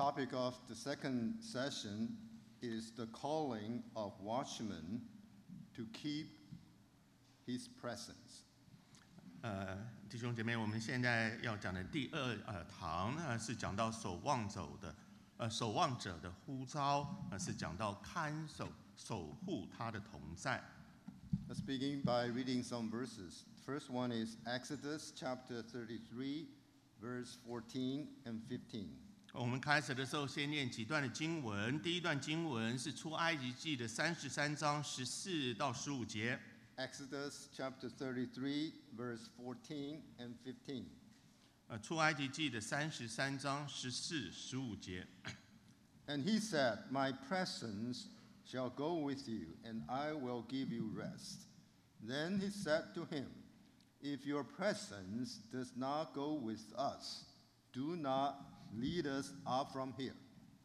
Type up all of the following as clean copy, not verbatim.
topic of the second session is the calling of watchmen to keep his presence. 弟兄姐妹，我们现在要讲的第二堂呢，是讲到守望者的呼召，是讲到看守护他的同在。 Let's begin by reading some verses. The first one is Exodus chapter 33, verse 14 and 15. 我们开始的时候，先念几段的经文。第一段经文是出埃及记的33章14到15节。 Exodus chapter 33, verse 14 and 15. 出埃及记的33章14、15节。 And he said, My presence shall go with you, and I will give you rest. Then he said to him, If your presence does not go with us, do not lead us up from here.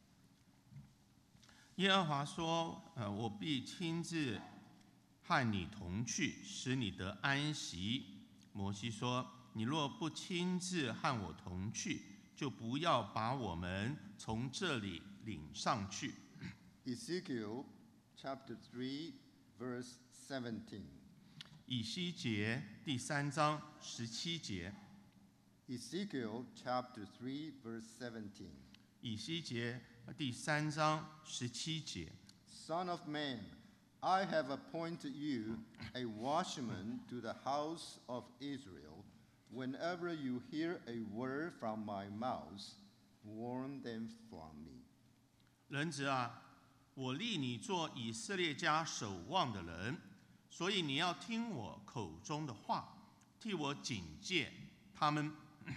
耶和华说：我必亲自和你同去，使你得安息。摩西说：你若不亲自和我同去，就不要把我们从这里领上去。 Ezekiel chapter 3, verse 17. 以西结第3章17节。 Ezekiel chapter 3, verse 17. 以西结第3章17节。 Son of man, I have appointed you a watchman to the house of Israel. Whenever you hear a word from my mouth, warn them from me. 人子啊，我立你做以色列家守望的人，所以你要听我口中的话，替我警戒他们。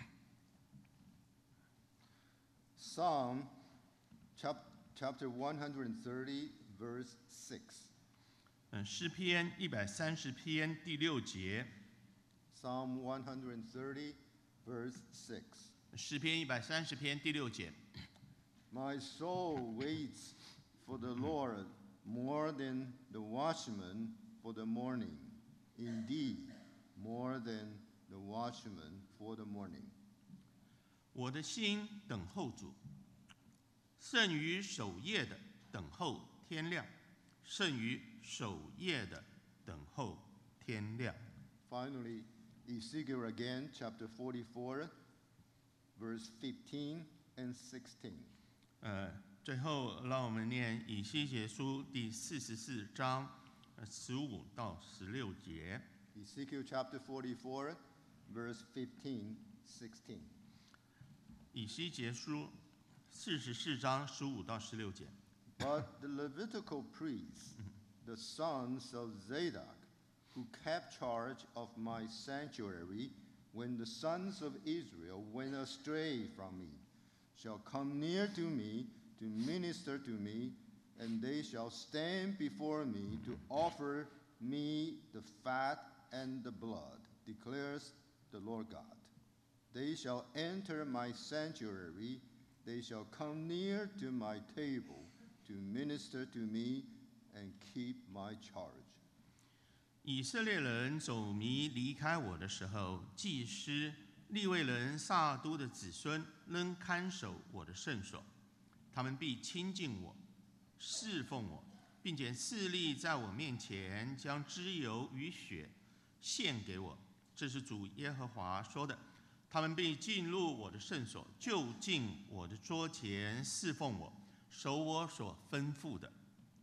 Psalm chapter 130, verse 6. 诗篇130篇第6节。 Psalm 130, verse 6. 诗篇130篇第6节。 My soul waits for the Lord more than the watchman for the morning. Indeed, more than the watchman for the morning. 我的心等候主，胜于守夜的等候天亮，胜于守夜的等候天亮。 Finally, Ezekiel again, chapter 44, verse 15 and 16. 最后让我们念以西结书第44章15到16节。 Ezekiel chapter 44, verse 15, 16. 以西结书44章15到16节。 But the Levitical priests, the sons of Zadok, who kept charge of my sanctuary when the sons of Israel went astray from me, shall come near to me to minister to me, and they shall stand before me to offer me the fat and the blood, declares the Lord God. They shall enter my sanctuary, they shall come near to my table to minister to me and keep my charge. 以色列人走迷离开我的时候，祭司、利未人撒都的子孙仍看守我的圣所，他们必亲近我，侍奉我，并且侍立在我面前，将脂油与血献给我。这是主耶和华说的。他们必进入我的圣所，就近我的桌前侍奉我，守我所吩咐的。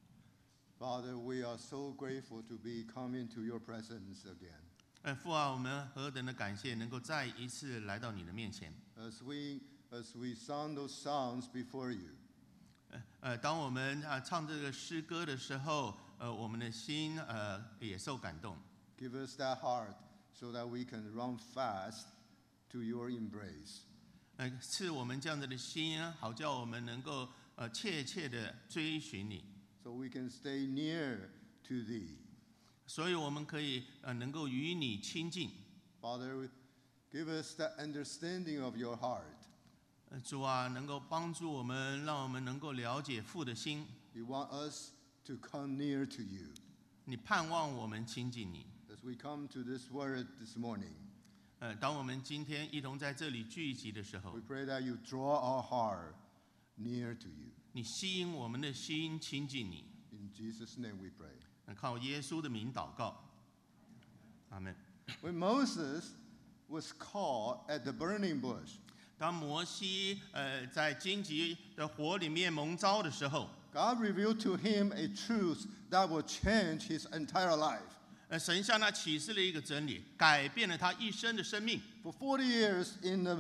Father, we are so grateful to be coming to your presence again. 父啊，我们何等的感谢，能够再一次来到你的面前。 As we sung those songs before you, 当我们唱这个诗歌的时候，我们的心也受感动。 give us that heart so that we can run fast to your embrace. 赐我们这样子的心，好叫我们能够切切的追寻你。 So we can stay near to thee. 所以我们可以能够与你亲近。 Father, give us that understanding of your heart. 主啊，能够帮助我们，让我们能够了解父的心。 You want us to come near to you. 你盼望我们亲近你。 As we come to this word this morning, 当我们今天一同在这里聚集的时候， we pray that you draw our heart near to you. 你吸引我们的心亲近你。 In Jesus' name we pray. 靠耶稣的名祷告，阿门。 When Moses was caught at the burning bush, 当摩西在荆棘的火里面蒙召的时候， God revealed to him a truth that will change his entire life. 神向他启示了一个真理，改变了他一生的生命。 For 40 years in the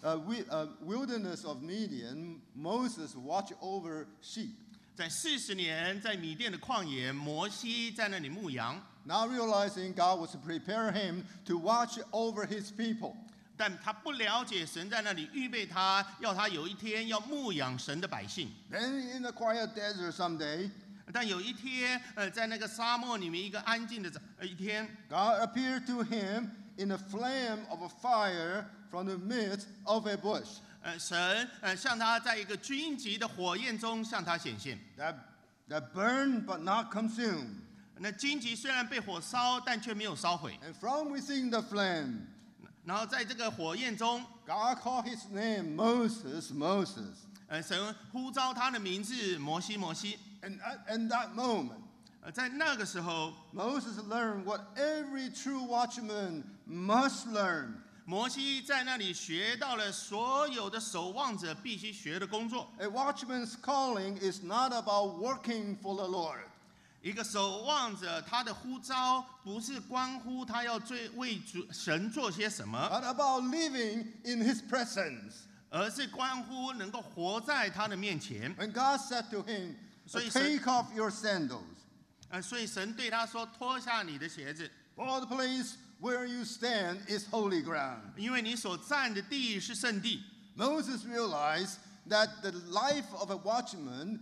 wilderness of Midian, Moses watched over sheep. 在40年，在米甸的旷野，摩西在那里牧羊。 Now realizing God was preparing him to watch over his people. 但他不了解神在那里预备他，要他有一天要牧养神的百姓。 Then in the quiet desert someday, 但有一天，在那个沙漠里面一个安静的一天， God appeared to him in a flame of a fire from the midst of a bush. 神向他在一个荆棘的火焰中向他显现。 That burned but not consumed. 那荆棘虽然被火烧，但却没有烧毁。 And from within the flame, 然后在这个火焰中， God called his name Moses, Moses. 神呼召他的名字摩西，摩西。 And at that moment, 在那个时候， Moses learned what every true watchman must learn. 摩西在那里学到了所有的守望者必须学的工作。 A watchman's calling is not about working for the Lord. 一个守望者，他的呼召不是关乎他要为神做些什么， But about living in his presence. 而是关乎能够活在他的面前。 When God said to him, 所以 take off your sandals, 所以神对他说：“脱下你的鞋子， for the place where you stand is holy ground. 因为你所站的地是圣地。” Moses realized that the life of a watchman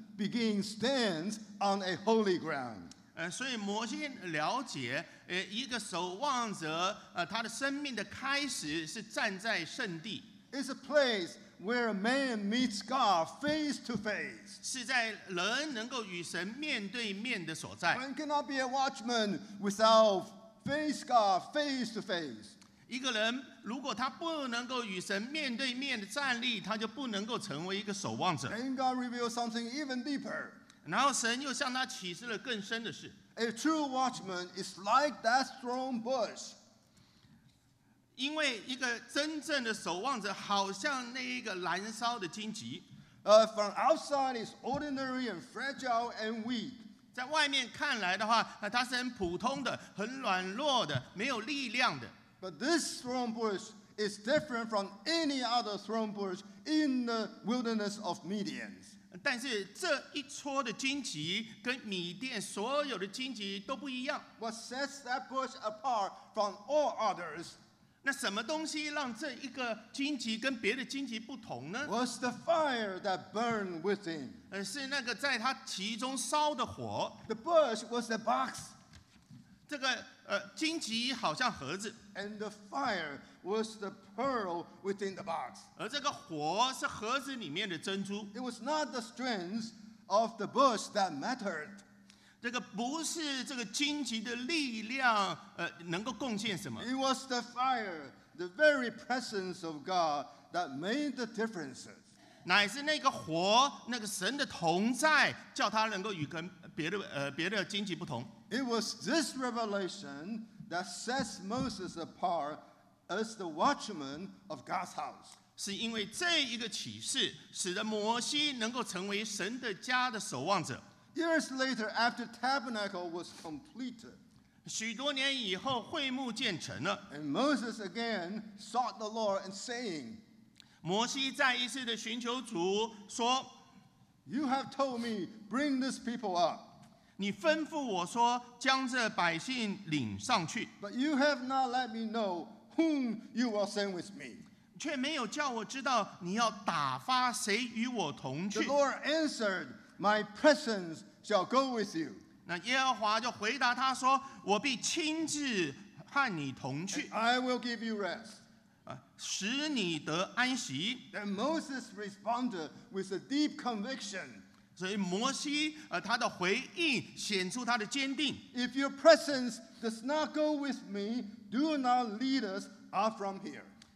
stands on a holy ground. 所以摩西了解，一个守望者，他的生命的开始是站在圣地， It's a place where man meets God face to face. 是在人能够与神面对面的所在。 One cannot be a watchman without face God face to face. 一个人如果他不能够与神面对面的站立，他就不能够成为一个守望者。 Then God revealed something even deeper. 然后神又向他启示了更深的事。 A true watchman is like that thorn bush. 因为一个真正的守望者，好像那一个燃烧的荆棘， From outside is ordinary and fragile and weak. 在外面看来的话，它是很普通的、很软弱的、没有力量的。 But this thorn bush is different from any other thorn bush in the wilderness of Midian. 但是这一撮的荆棘跟米甸所有的荆棘都不一样。 What sets that bush apart from all others 那什么东西让这一个荆棘跟别的荆棘不同呢？ was the fire that burned within. 是那个在它其中烧的火。 The bush was a box, 这个荆棘好像盒子， and the fire was the pearl within the box. 而这个火是盒子里面的珍珠。 It was not the strength of the bush that mattered. 这个不是这个荆棘的力量，能够贡献什么？ It was the fire, the very presence of God that made the differences. 乃是那个火，那个神的同在，叫他能够与跟别的荆棘不同。 It was this revelation that sets Moses apart as the watchman of God's house. 是因为这一个启示，使得摩西能够成为神的家的守望者。 Years later, after tabernacle was completed, 许多年以后，会幕建成了， and Moses again sought the Lord and saying, 摩西再一次的寻求主，说 You have told me, bring this people up, 你吩咐我说，将这百姓领上去， but you have not let me know whom you will send with me. 却没有叫我知道你要打发谁与我同 The 去。 Lord answered, My presence shall go with you, 那耶和华就回答他说：“我必亲自和你同去， I will give you rest. 使你得安息。 Then Moses responded with a deep conviction. ” 所以摩西他的回应显出他的坚定。 If your presence does not go with me, do not lead us out from here.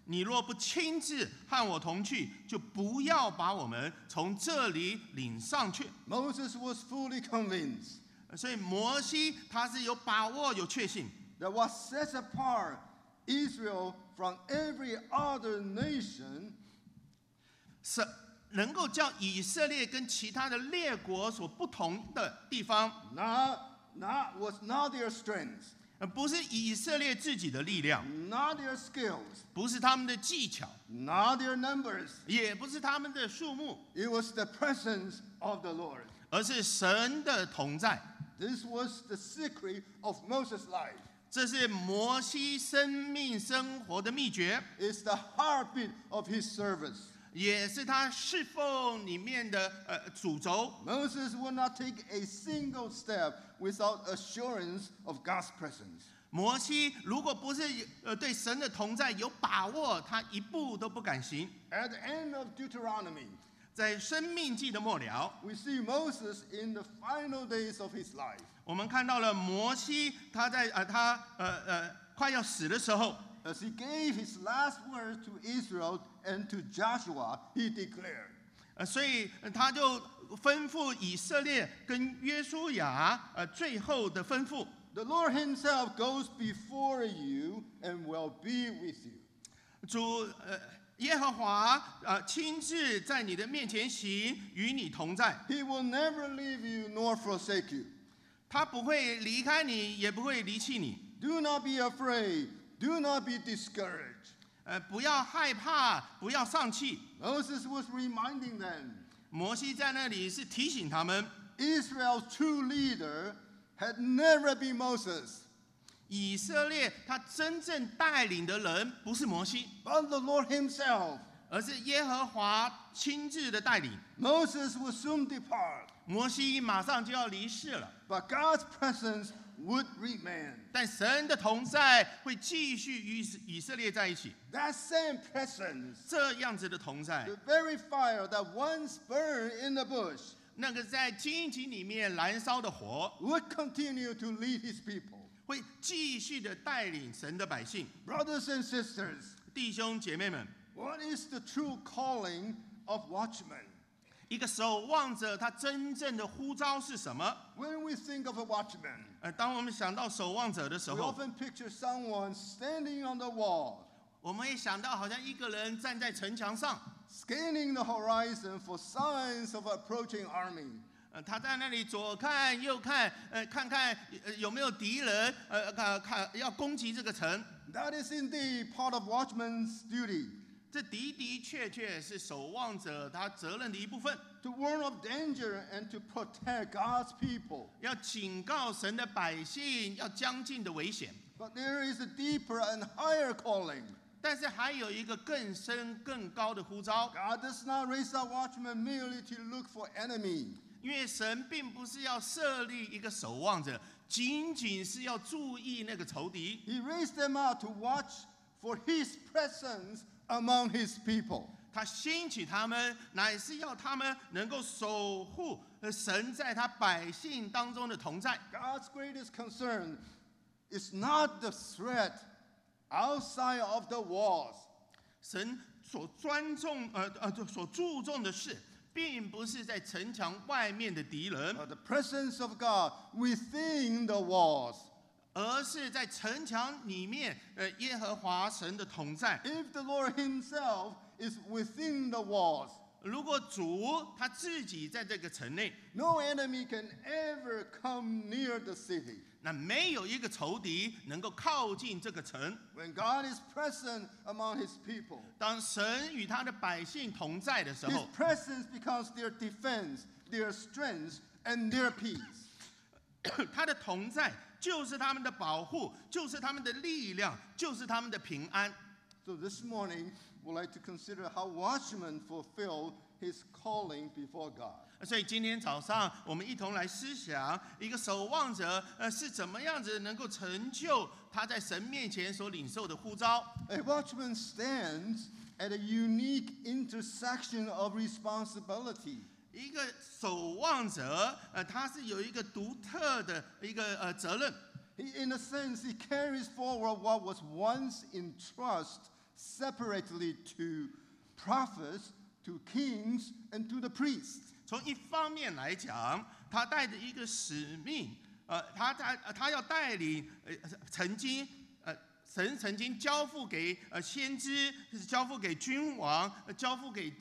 你若不亲自和我同去，就不要把我们从这里领上去。 Moses was fully convinced 所以摩西他是有把握、有确信， that what sets apart Israel from every other nation 是能够叫以色列跟其他的列国所不同的地方， was not their strength, 不是以色列自己的力量， not their skills, 不是他们的技巧， not their numbers. 也不是他们的数目， It was the presence of the Lord. 而是神的同在。 This was the secret of Moses' life. 这是摩西生命生活的秘诀， It's the heartbeat of his service. 也是他侍奉里面的主轴。 Moses would not take a single step without assurance of God's presence. 摩西如果不是对神的同在有把握，他一步都不敢行。 At the end of Deuteronomy, 在生命记的末了， we see Moses in the final days of his life. 我们看到了摩西，他在快要死的时候， As he gave his last words to Israel and to Joshua, he declared, 所以他就吩咐以色列跟约书亚最后的吩咐。 "The Lord himself goes before you and will be with you." 主耶和华亲自在你的面前行，与你同在。 He will never leave you nor forsake you. 他不会离开你，也不会离弃你。 Do not be afraid. Do not be discouraged. 不要害怕，不要丧气。 Moses was reminding them, 摩西在那里是提醒他们， Israel's true leader had never been Moses, 以色列他真正带领的人不是摩西， but the Lord himself. 而是耶和华亲自的带领。 Moses would soon depart, 摩西马上就要离世了， but God's presence would remain. 但神的同在会继续与以色列在一起。 That same presence, 这样子的同在， the very fire that once burned in the bush, 那个在荆棘里面燃烧的火， would continue to lead his people. 会继续的带领神的百姓。 Brothers and sisters, 弟兄姐妹们， what is the true calling of watchmen? 一个守望者他真正的呼召是什么？ When we think of a watchman, 当我们想到守望者的时 we 候， often picture someone standing on the wall, 我们也想到好像一个人站在城墙上， scanning the horizon for signs of approaching army. 他在那里左看右看，看看有没有敌人，看要攻击这个城。 That is indeed part of watchman's duty, 这的的确确是守望者他责任的一部分， to warn of danger and to protect God's people. 要警告神的百姓要将近的危险。 But there is a deeper and higher calling. 但是还有一个更深更高的呼召， God does not raise up watchmen merely to look for enemy. 因为神并不是要设立一个守望者，仅仅是要注意那个仇敌。 He raised them up to watch for his presence among his people. 他兴起他们，乃是要他们能够守护神在他百姓当中的同在。 God's greatest concern is not the threat outside of the walls. 神所所注重的是，并不是在城墙外面的敌人， The presence of God within the walls. 而是在城墙里面，耶和华神的同在。 If the Lord himself is within the walls, 如果主他自己在这个城内， no enemy can ever come near the city. 那没有一个仇敌能够靠近这个城。 When God is present among his people, 当神与他的百姓同在的时 his 候， presence becomes their defense, their strength, and their peace. 他的同在就是他们的保护，就是他们的力量，就是他们的平安。 So this morning, we'd like to consider how watchmen fulfill his calling before God. 所以今天早上，我们一同来思想一个守望者，是怎么样子能够成就他在神面前所领受的呼召。 A watchman stands at a unique intersection of responsibility. 一个守望者，他是有一个独特的一个责任。 In a sense, he carries forward what was once in trust, separately to prophets, to kings, and to the priests. 从一方面来讲，他带着一个使命，他要带领神曾经交付给先知，交付给君王，交付给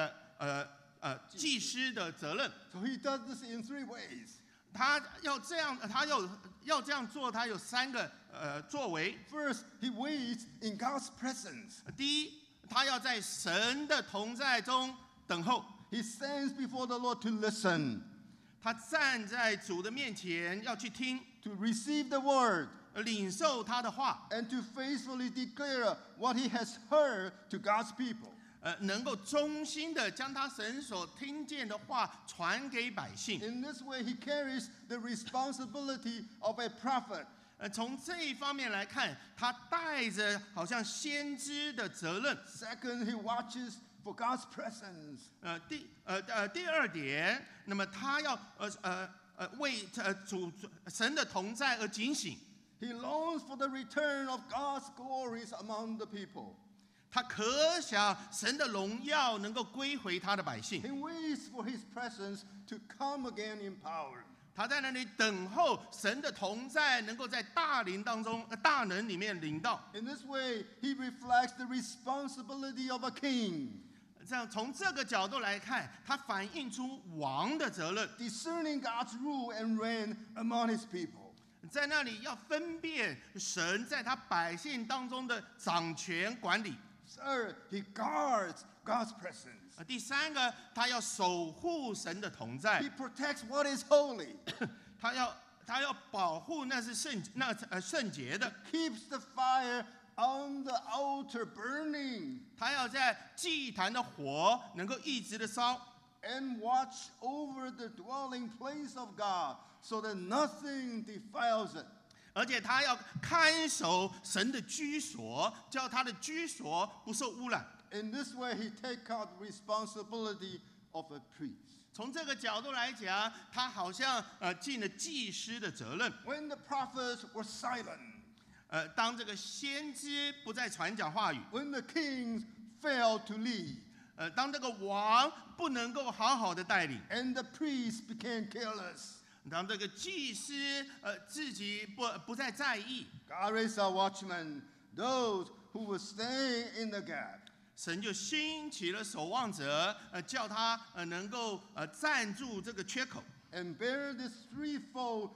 祭司的责任。 So he does this in 3 ways. 他要这样做，他有3个作为。 First, he waits in God's presence. 第一，他要在神的同在中等候。 He stands before the Lord to listen, 他站在主的面前，要去听， to receive the word, 领受他的话， and to faithfully declare what he has heard to God's people. 能够忠心的将他神所听见的话传给百姓。 In this way, he carries the responsibility of a prophet. 从这一方面来看，他带着好像先知的责任。 Second, he watches for God's presence. 第二点，那么他要为神的同在而警醒。 He longs for the return of God's glories among the people. 他可想神的荣耀能够归回他的百姓。 He waits for his presence to come again in power. 他在那里等候神的同在能够在大能里面领到。 In this way, he reflects the responsibility of a king, 这样从这个角度来看，他反映出王的责任， discerning God's rule and reign among his people. 在那里要分辨神在他百姓当中的掌权管理。 Third, he guards God's presence. 第三个，他要守护神的同在 He， protects what is holy, 他要保护那是圣洁的， keeps the fire on the altar burning, 他要在祭坛的火能够一直的烧， and watch over the dwelling place of God so that nothing defiles it. 而且他要看守神的居所，叫他的居所不受污染。 In this way, he takes out the responsibility of a priest. 从这个角度来讲，他好像尽了祭司的责任。 When the prophets were silent, 当这个先知不再传讲话语， when the kings failed to lead, 当这个王不能够好好的带领， and the priests became careless, 当这个祭司自己不再在意， God raised our watchmen, those who will stay in the gap. 神就兴起了守望者，叫他能够站住这个缺口， And bear this threefold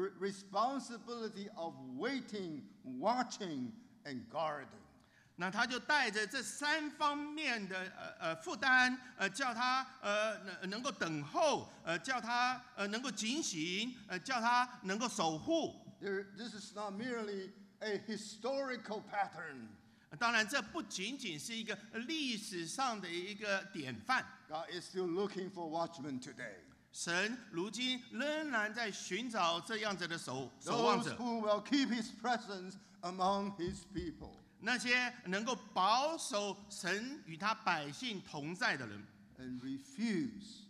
responsibility of waiting, watching, and guarding. 那他就带着这3方面的负担，叫他能够等候，叫他能够警醒，叫他能够守护。 This is not merely a historical pattern. 当然，这不仅仅是一个历史上的一个典范。 God is still looking for watchmen today. 神如今仍然在寻找这样子的守望 Those 者， who will keep his presence among his people. 那些能够保守神与他百姓同在的人， And refuse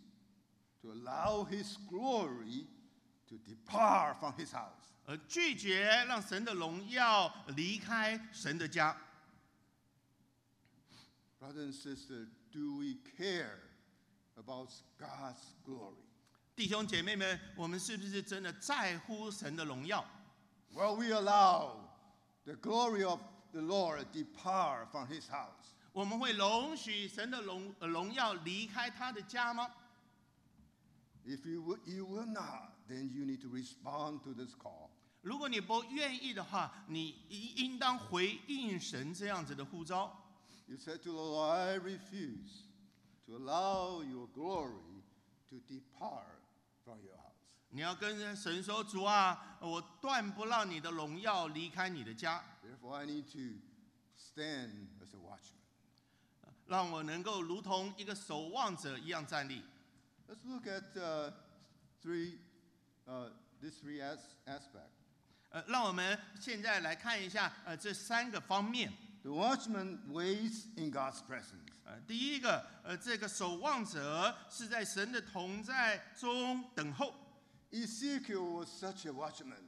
to allow his glory to depart from his house. 而拒绝让神的荣耀离开神的家。 Brothers and sisters, do we care about God's glory? 弟兄姐妹们，我们是不是真的在乎神的荣耀？ Will we allow the glory of the Lord depart from his house? 我们会容许神的荣耀离开他的家吗？ If you will not, then you need to respond to this call. 如果你不愿意的话，你应当回应神这样子的呼召。 You said to the Lord, I refuse to allow your glory to depart from your house. 你要跟神说：“主啊，我断不让你的荣耀离开你的家， Therefore, I need to stand as a watchman. 让我能够如同一个守望者一样站立。” Let's look at these three aspects. 让我们现在来看一下这3个方面。 The watchman waits in God's presence. 第一个，这个守望者是在神的同在中等候。 Ezekiel was such a watchman.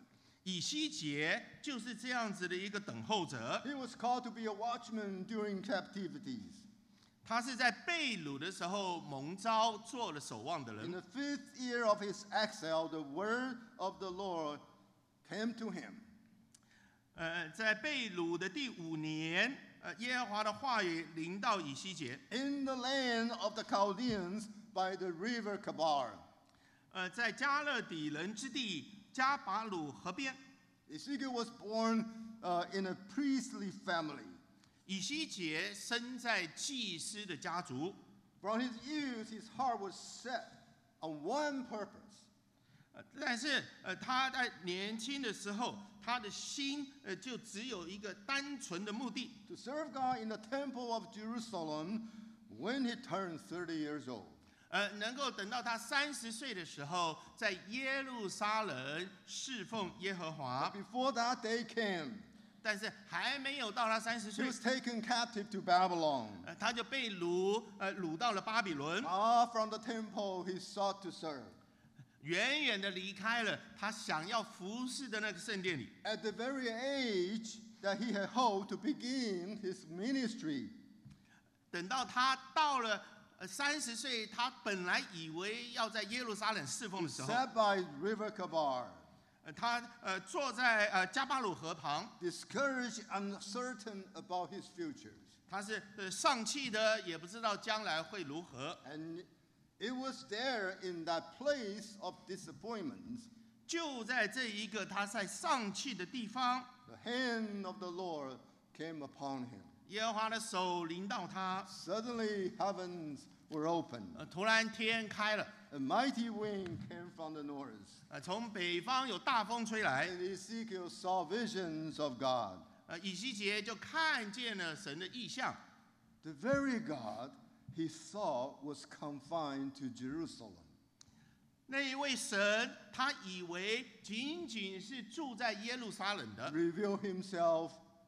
以西结就是这样子的一个等候者， He was called to be a watchman during captivities. 他是在被掳的时候蒙召做了守望的 In 人。 the 5th year of his exile, the word of the Lord came to him. 在被掳的第5年，耶和华的话语临到以西结。 In the land of the Chaldeans by the river Kabar. 在加勒底人之地加巴鲁河边， Ezekiel was born in a priestly family. 以西结生在祭司的家族。 From his youth, his heart was set on one purpose. 但是他在年轻的时候，他的心就只有一个单纯的目的， To serve God in the temple of Jerusalem when he turned 30 years old. 能够等到他30岁的时候，在耶路撒冷侍奉耶和 But 华。 before that day came, 但是还没有到他30 he 岁， was taken captive to Babylon. 他就被掳到了巴比伦， Far from the temple he sought to serve. 远远的离开了他想要服侍的那个圣殿里。 At the very age that he had hoped to begin his ministry, 等到他到了30岁，他本来以为要在耶路撒冷侍奉的时候， sat by river Kabar, 他坐在加巴鲁河旁， discouraged, uncertain about his futures. 他是丧气的，也不知道将来会如何。 And it was there in that place of disappointments, 就在这一个他在丧气的地方， the hand of the Lord came upon him. 耶和华的手临到他， Suddenly heavens were opened. 突然天开了， A mighty wind came from the north. 从北方有大风吹来， And Ezekiel saw visions of God. 以西结就看见了神的异象。 The very God he thought was confined to Jerusalem. 那一位神，他以为仅仅是住在耶路撒冷的， Revealed himself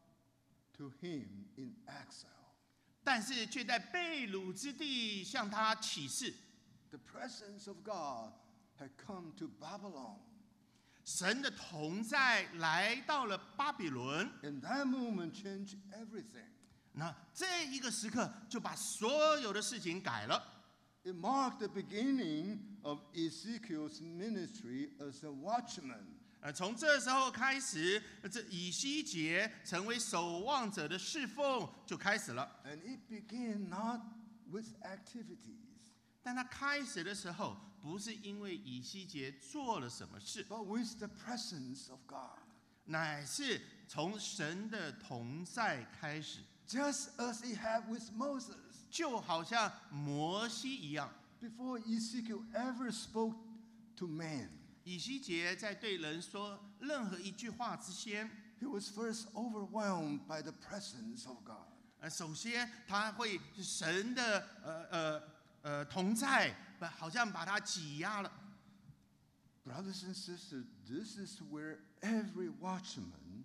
to him in exile. 但是却在被掳之地向他启示。 The presence of God had come to Babylon. 神的同在来到了巴比伦， And that moment changed everything. 那这一个时刻就把所有的事情改了。 It marked the beginning of Ezekiel's ministry as a watchman. 从这时候开始，这以西结成为守望者的侍奉就开始了。 And it began not with activities, 但他开始的时候，不是因为以西结做了什么事， but with the presence of God. 乃是从神的同在开始， Just as he had with Moses. 就好像摩西一样。 Before Ezekiel ever spoke to man, 以西结在对人说任何一句话之前， he was first overwhelmed by the presence of God. 首先他会神的同在，好像把他挤压了。 Brothers and sisters, this is where every watchman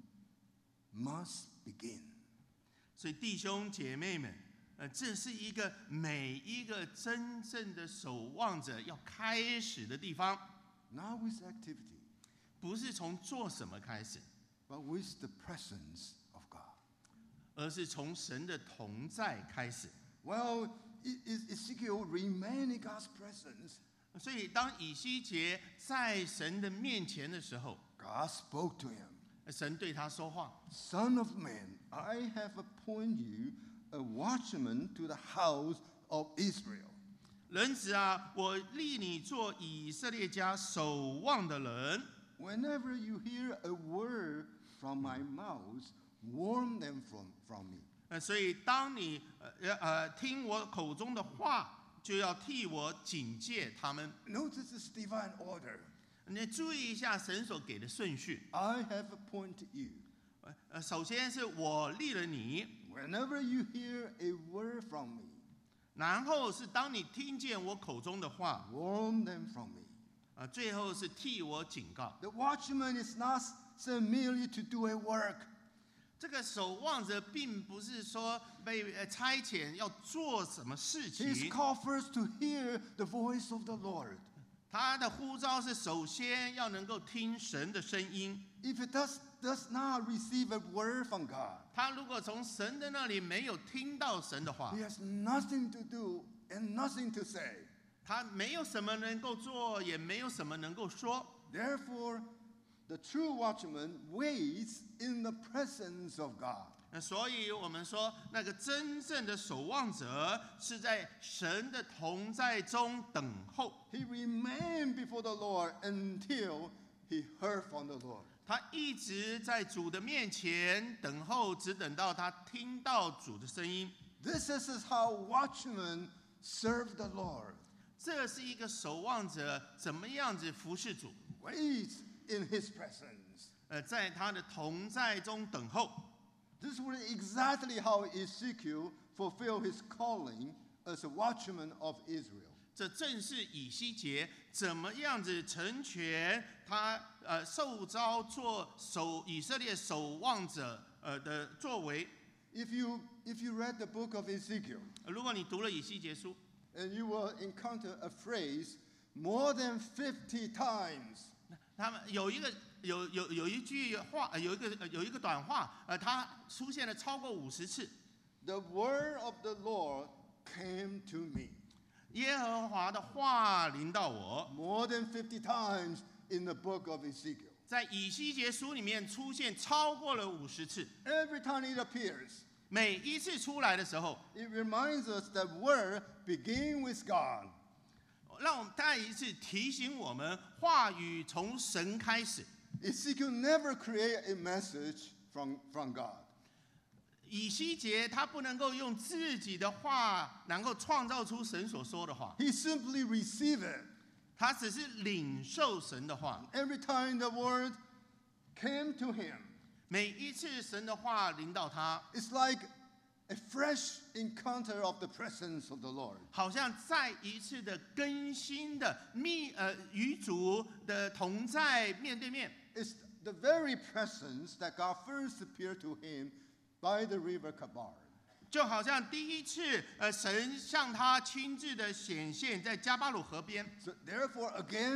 must begin. 所以弟兄姐妹们，这是一个每一个真正的守望者要开始的地方， Not with activity, 不是从做什么开始， but with the presence of God. 而是从神的同在开始。 Well, Ezekiel remained in God's presence. 所以当以西结在神的面前的时候， God spoke to him. 神对他说话。 Son of man, I have appointed you a watchman to the house of Israel. 人子啊，我立你做以色列家守望的人。 Whenever you hear a word from my mouth, warn them from me. 所以当你听我口中的话，就要替我警戒他们。 Notice this divine order. 你注意一下神所给的顺序。 I have appointed you. 首先是我立了你， Whenever you hear a word from me, 然后是当你听见我口中的话， warn them from me. 最后是替我警告。 The watchman is not sent merely to do a work. 这个守望者并不是说被差遣要做什么事 He is 情， called first to hear the voice of the Lord. 他的呼召是首先要能够听神的声音。 If he does not receive a word from God, 他如果从神的那里没有听到神的话， he has nothing to do and nothing to say. 他没有什么能够做，也没有什么能够说。 Therefore, the true watchman waits in the presence of God. 所以我们说，那个真正的守望者是在神的同在中等候。 He remained before the Lord until he heard from the Lord. 他一直在主的面前等候，只等到他听到主的声音。 This is how watchmen serve the Lord. 这是一个守望者怎么样子服侍主？ Wait in his presence. 在他的同在中等候。 This was exactly how Ezekiel fulfilled his calling as a watchman of Israel. 这正是以西结怎么样子成全他受召做以色列守望者的作为。 If you read the book of Ezekiel, 如果你读了以西结书， and you will encounter a phrase more than 50 times. 他们有一句话，有一个短话，它出现了超过50次。 The word of the Lord came to me. 耶和华的话临到我， More than 50 times in the book of Ezekiel. 在以西结书里面出现超过了50次。 Every time it appears, 每一次出来的时候， it reminds us that word begins with God. 让我们再一次提醒我们，话语从神开始。 Ezekiel never created a message from God. 以西结他不能够用自己的话，能够创造出神所说的话， He simply received it. 他只是领受神的话。 Every time the word came to him, 每一次神的话临到他， it's like a fresh encounter of the presence of the Lord. 好像再一次的更新的与主的同在面对面。 It's the very presence that God first appeared to him by the river Kabar. 就好像第一次，神向他亲自的显现在加巴鲁河边， So therefore,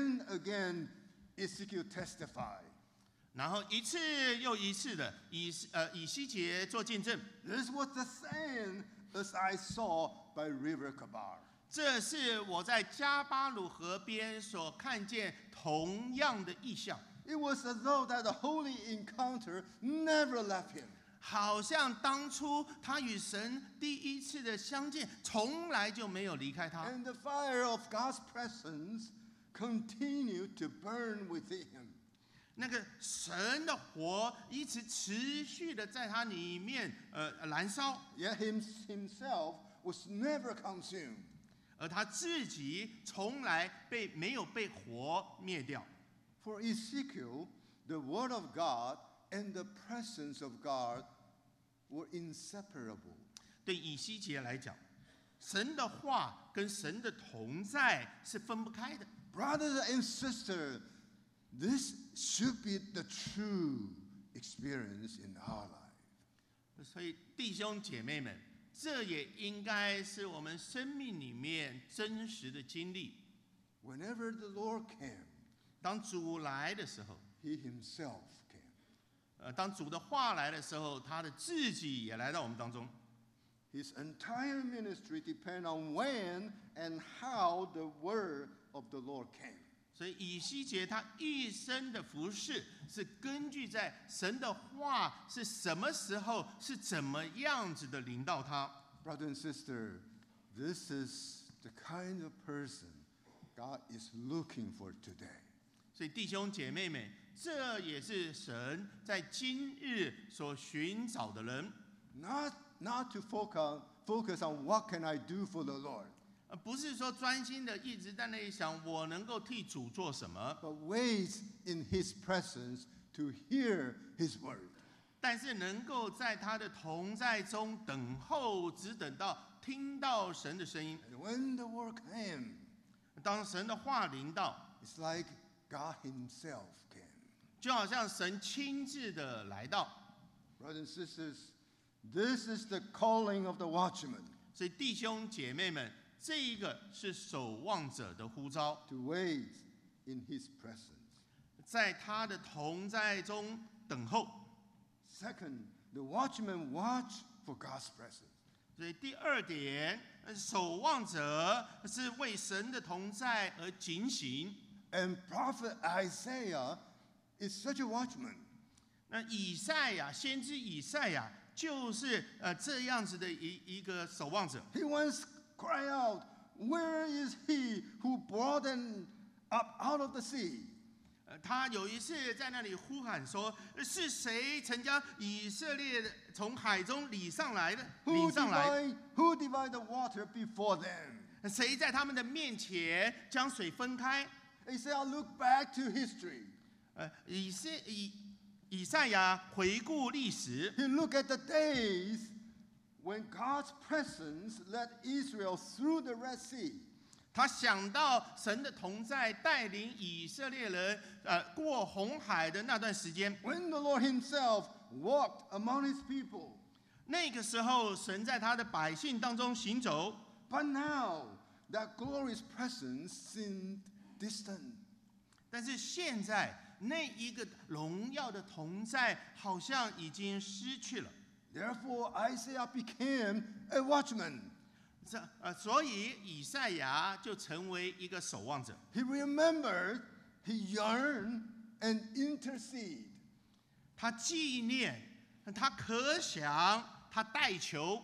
again, Ezekiel testified. 然后一次又一次的以西结做见证。 This was the same as I saw by river Kabar. 这是我在加巴鲁河边所看见同样的意象， It was as though that the holy encounter never left him. 好像当初他与神第一次的相见，从来就没有离开他。 And the fire of God's presence continued to burn within him. 那个神的火一直持续的在他里面燃烧， Yet himself was never consumed. 而他自己从来没有被火灭掉。 For Ezekiel, the word of God and the presence of God were inseparable. 对以西结来讲，神的话跟神的同在是分不开的。 Brothers and sisters, this should be the true experience in our life. 所以弟兄姐妹们，这也应该是我们生命里面真实的经历。 Whenever the Lord came, 当主来的时候， he himself came. 当主的话来的时候，他的自己也来到我们当中。 His entire ministry depends on when and how the word of the Lord came. 所以以西结他一生的服事是根据在神的话是什么时候是怎么样子的临到他。 Brother and sister, this is the kind of person God is looking for today. 所以弟兄姐妹们，这也是神在今日所寻找的人， Not to focus on what can I do for the Lord, 不是说专心的一直在那里想我能够替主做什么， but wait in his presence to hear his word. 但是能够在他的同在中等候，只等到听到神的声音。 And when the word came, 当神的话临到， it's like God himself came. 就好像神亲自的来到。 Brothers and sisters, this is the calling of the watchman. 所以弟兄姐妹们， 这一个是守望者的呼召， to wait in his presence. 在他的同在中等候。 Second, the watchmen watch for God's presence. 所以第二点，守望者是为神的同在而警醒。 And prophet Isaiah is such a watchman. 那以赛亚，先知以赛亚就是这样子的一个守望者。 He once cried out, "Where is he who brought them up out of the sea?" 他有一次在那里呼喊说：“是谁曾将以色列从海中领上来的？ Who divide the water before them? 谁在他们的面前将水分开？” Isaiah looked back to history. 以赛亚回顾历史， He looked at the days when God's presence led Israel through the Red Sea. 他想到神的同在带领以色列人过红海的那段时间。 When the Lord himself walked among his people. 那个时候，神在他的百姓当中行走。 But now, that glorious presence seemed distant. 但是现在，那一个荣耀的同在好像已经失去了。 Therefore, Isaiah became a watchman. 所以以赛亚就成为一个守望者。 He remembered, he yearned, and interceded. 他纪念，他渴想，他代求。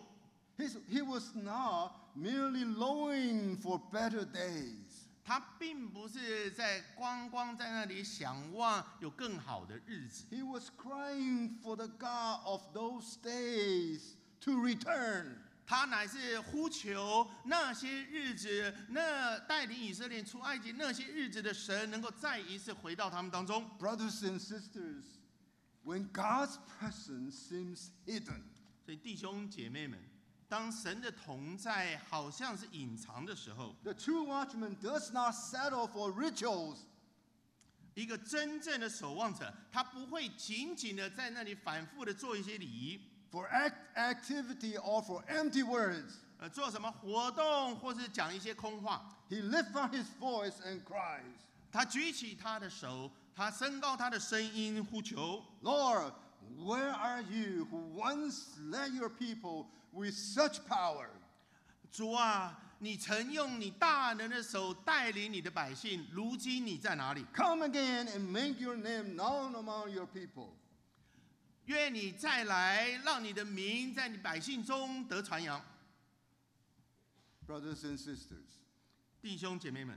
He was not merely longing for better days. 他并不是光在那里想望有更好的日子。 He was crying for the God of those days to return. 他乃是呼求那些日子，那带领以色列出埃及那些日子的神，能够再一次回到他们当中。 Brothers and sisters, when God's presence seems hidden, 所以弟兄姐妹们，当神的同在好像是隐藏的时候， the true watchman does not settle for rituals. 一个真正的守望者，他不会仅仅的在那里反复的做一些礼仪， For activity or for empty words. 做什么活动，或是讲一些空话。 He lifts up his voice and cries, 他举起他的手，他升高他的声音呼求。 Lord, where are you who once led your people with such power? 主啊，你曾用你大能的手带领你的百姓，如今你在哪里？ Come again and make your name known among your people. 愿你再来，让你的名在你百姓中得传扬。 Brothers and sisters, 弟兄姐妹们，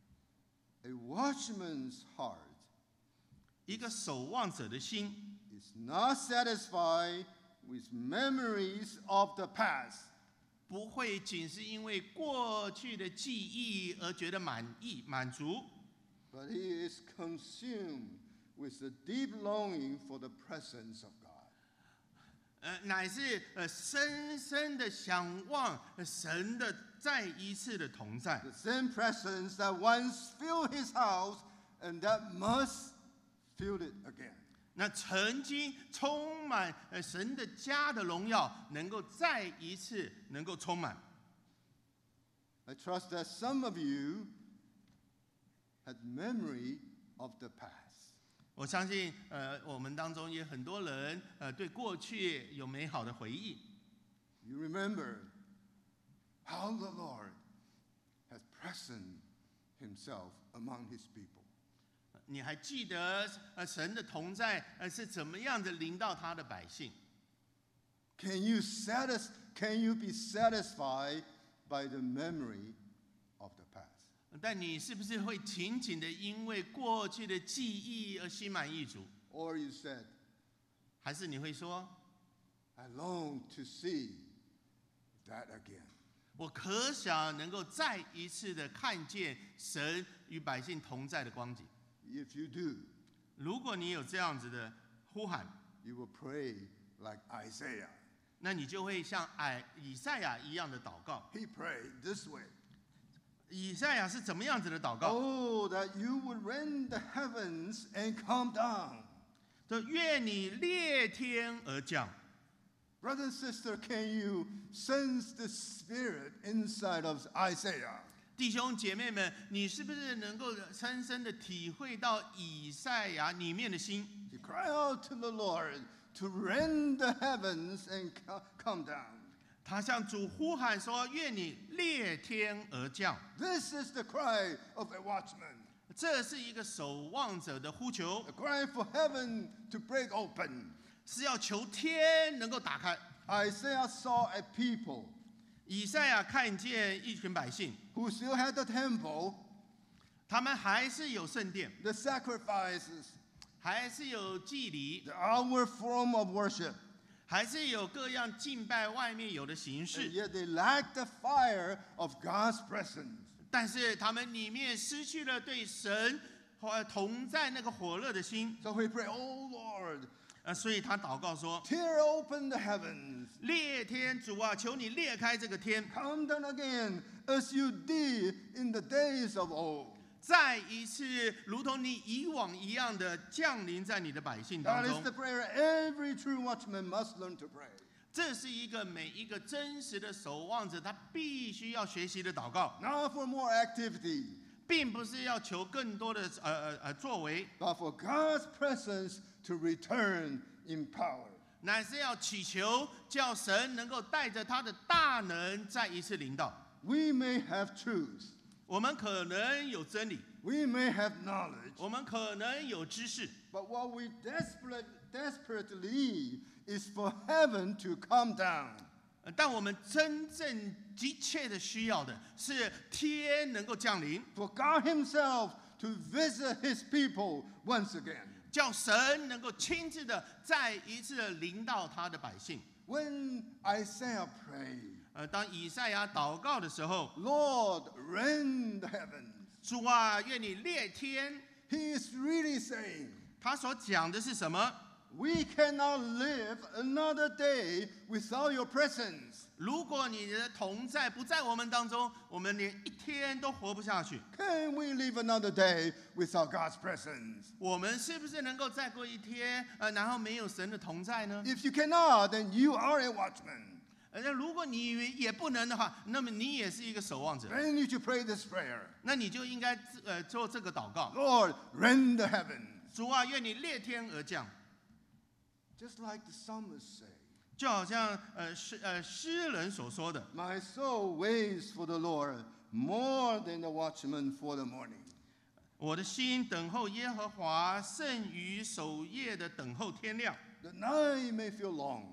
a watchman's heart 一个守望者的心 is not satisfied with memories of the past. 不会仅是因为过去的记忆而觉得满足， But he is consumed with a deep longing for the presence of God. 乃是深深的想望神的再一次的同在。 The same presence that once filled his house and that must fill it again. 那曾经充满神的家的荣耀，能够再一次能够充满。 I trust that some of you had memory of the past. 我相信，我们当中也很多人，对过去有美好的回忆。 You remember how the Lord has present himself among his people. 你还记得，神的同在，是怎么样的临到他的百姓？ Can you be satisfied by the memory of the past? 但你是不是会紧紧的因为过去的记忆而心满意足？ Or you said, 还是你会说， I long to see that again. 我可想能够再一次的看见神与百姓同在的光景？ If you do, 如果你有这样子的呼喊， you will pray like Isaiah. 那你就会像以赛亚一样的祷告。 He prayed this way. 以赛亚是怎么样子的祷告？ Oh, that you would rend the heavens and come down. 就愿你裂天而降， Brother and sister, can you sense the spirit inside of Isaiah? 弟兄姐妹们，你是不是能够深深的体会到以赛亚里面的心？ He cried out to the Lord to rend the heavens and come down. 他向主呼喊说：“愿你裂天而降。” This is the cry of a watchman. 这是一个守望者的呼求， A cry for heaven to break open. 是要求天能够打开。 Isaiah saw a people 以赛亚看见一群百姓， who still had the temple, 他们还是有圣殿， the sacrifices, 还是有祭礼， the outward form of worship. 还是有各样敬拜外面有的形 And 式， yet they lacked the fire of God's presence. 但是他们里面失去了对神同在那个火热的心。 So we pray, oh Lord, 所以他祷告说 tear open the heavens.：“ 裂天主啊，求你裂开这个天， Come down again as you did in the days of old. 再一次如同你以往一样的降临在你的百姓当 That is 中。” the prayer every true watchman must learn to pray. 这是一个每一个真实的守望者他必须要学习的祷告， Not for more activity, 并不是要求更多的作为， but for God's presence to return in power. 乃是要祈求叫神能够带着他的大能再一次领导。 We may have truth, 我们可能有真理， we may have knowledge, 我们可能有知识， but what we desperately need is for heaven to come down. 但我们真正急切的需要的是天能够降临， For God Himself to visit His people once again. 叫神能够亲自的再一次的临到他的百姓。 When Isaiah prayed, 当以赛亚祷告的时候， Lord, rend the heavens. 主啊，愿你裂天。 He is really saying, 他所讲的是什么？ we cannot live another day without your presence. 如果你的同在不在我们当中，我们连一天都活不下去。 Can we live another day without God's presence? 我们是不是能够再过一天，然后没有神的同在呢？ If you cannot, then you are a watchman. 那如果你也不能的话，那么你也是一个守望者。 Then you should pray this prayer. 那你就应该做这个祷告。 Lord, rend the heavens. 主啊，愿你裂天而降， Just like the psalmist say, 就好像诗人所说的。 my soul waits for the Lord more than the watchman for the morning. 我的心等候耶和华，胜于守夜的等候天亮。 The night may feel long.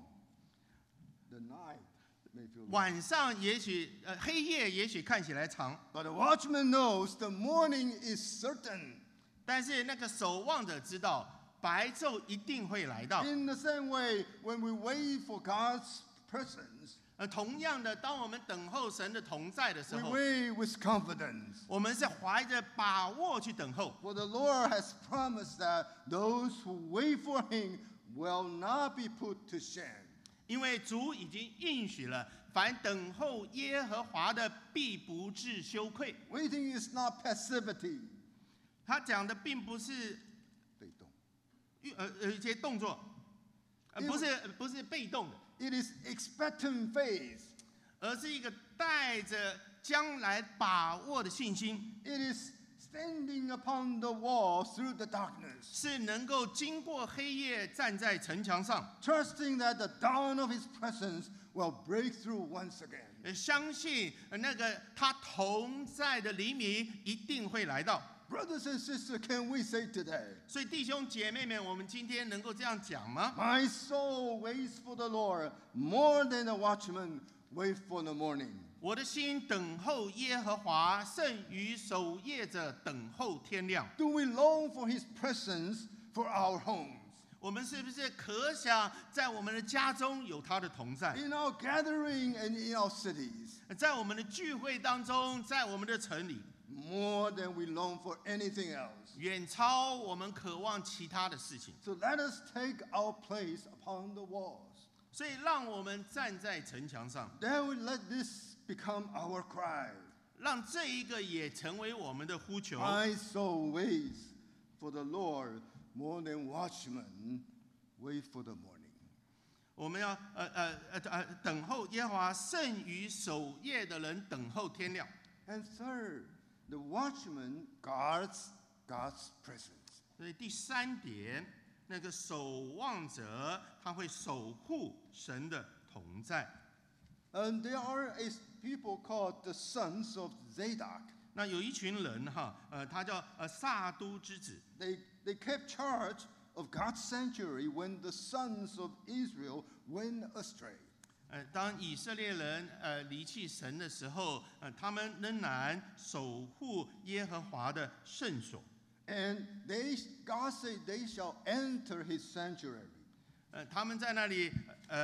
The night may feel long. 晚上也许黑夜也许看起来长， But the watchman knows the morning is certain. 但是那个守望者知道白昼一定会来到。 In the same way, when we wait for God's presence, 同样的，当我们等候神的同在的时 we 候， wait with confidence. 我们是怀着把握去等候。 For the Lord has promised that those who wait for Him will not be put to shame. 因为主已经应许了，凡等候耶和华的，必不致羞愧。 Waiting is not passivity. 他讲的并不是被动。 一些动作，不是被动的， It is expectant faith. 而是一个带着将来把握的信心， It is standing upon the wall through the darkness, 是能够经过黑夜站在城墙上， trusting that the dawn of His presence will break through once again. 相信那个他同在的黎明一定会来到。 Brothers and sisters, can we say today, 所以弟兄姐妹们，我们今天能够这样讲吗？ my soul waits for the Lord more than a watchman waits for the morning. 我的心等候耶和华，胜于守夜者等候天亮。 Do we long for His presence for our homes, 我们是不是可想在我们的家中有他的同在， in our gathering and in our cities, 在我们的聚会当中，在我们的城里， more than we long for anything else? 远超我们渴望其他的事情。 So let us take our place upon the walls. 所以，让我们站在城墙上， Then we let this become our cry. 让这一个也成为我们的呼求。 My soul waits for the Lord more than watchmen wait for the morning. 我们要等候耶和华，胜于守夜的人等候天亮。 And third, the watchman guards God's presence. 所以第3点，那个守望者他会守护神的同在。 And there are a people called the sons of Zadok. 那有一群人他叫撒都之子。 They kept charge of God's sanctuary when the sons of Israel went astray. 当以色列人离弃神的时候，他们仍然守护耶和华的圣所。 And God said they shall enter His sanctuary. 他们在那里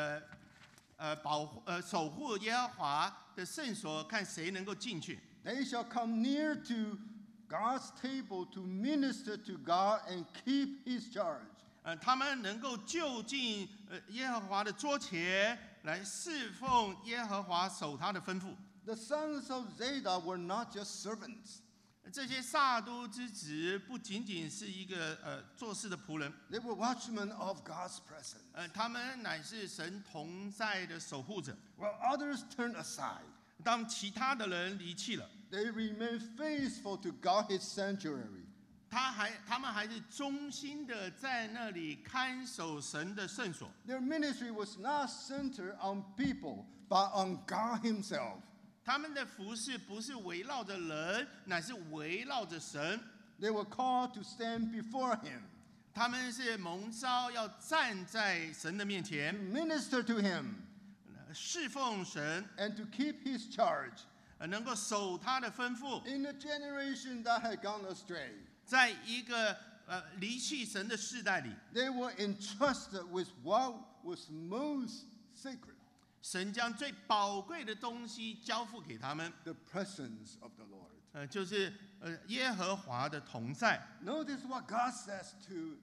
守护耶和华的圣所，看谁能够进去。 They shall come near to God's table to minister to God and keep His charge. 他们能够就近耶和华的桌前来侍奉耶和华，守他的吩咐。 The sons of Zadok were not just servants. 这些撒都之子不仅仅是一个做事的仆人， They were watchmen of God's presence. 他们乃是神同在的守护者。 While others turned aside, 当其他的人离弃了， they remained faithful to God His sanctuary. 他们还是忠心的在那里看守神的圣所。 Their ministry was not centered on people, but on God Himself. 他们的服事不是围绕着人，乃是围绕着神。 They were called to stand before Him, 他们是蒙召要站在神的面 to 前， minister to Him, 侍奉神， and to keep His charge. 能够守他的吩咐。 In a generation that had gone astray, 在一个离弃神的世代里， they were entrusted with what was most sacred, 神将最宝贵的东西交付给他们， the presence of the Lord. 就是耶和华的同在。 Notice what God says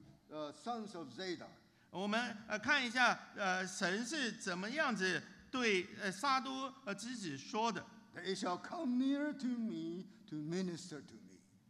to sons of Zadok. 我们看一下，神是怎么样子对撒都之子说的。 They shall come near to me to minister to